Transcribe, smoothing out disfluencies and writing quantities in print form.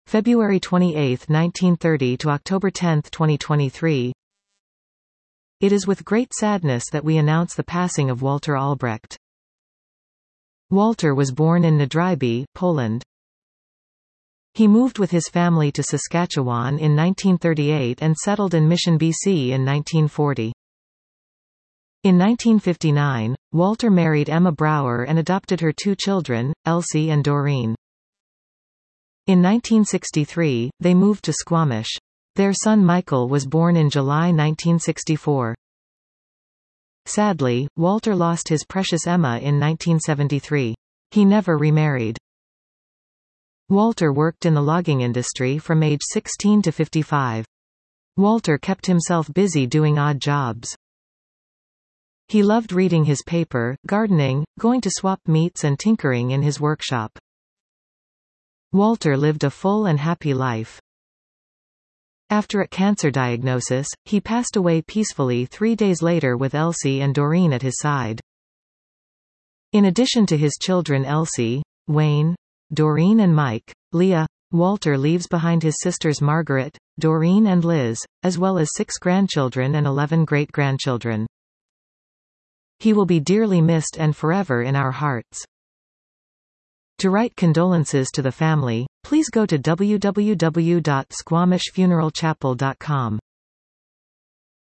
February 28, 1930 to October 10, 2023. It is with great sadness that we announce the passing of Walter Albrecht. Walter was born in Nadryby, Poland. He moved with his family to Saskatchewan in 1938 and settled in Mission, BC in 1940. In 1959, Walter married Emma Brower and adopted her two children, Elsie and Doreen. In 1963, they moved to Squamish. Their son Michael was born in July 1964. Sadly, Walter lost his precious Emma in 1973. He never remarried. Walter worked in the logging industry from age 16 to 55. Walter kept himself busy doing odd jobs. He loved reading his paper, gardening, going to swap meats and tinkering in his workshop. Walter lived a full and happy life. After a cancer diagnosis, he passed away peacefully 3 days later with Elsie and Doreen at his side. In addition to his children Elsie, Wayne, Doreen and Mike, Leah, Walter leaves behind his sisters Margaret, Doreen and Liz, as well as 6 grandchildren and 11 great-grandchildren. He will be dearly missed and forever in our hearts. To write condolences to the family, please go to www.squamishfuneralchapel.com.